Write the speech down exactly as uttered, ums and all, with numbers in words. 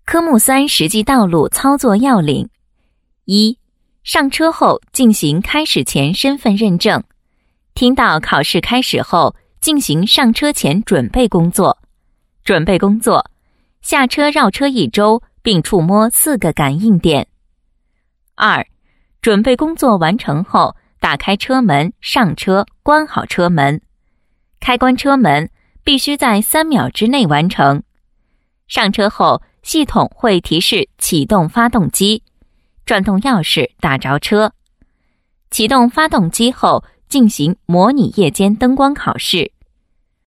科目三实际道路操作要领：一、上车后进行开始前身份认证，听到考试开始后进行上车前准备工作。准备工作：下车绕车一周，并触摸四个感应点。二、准备工作完成后，打开车门上车，关好车门。开关车门必须在三秒之内完成。上车后，系统会提示启动发动机，转动钥匙打着车。启动发动机后，进行模拟夜间灯光考试。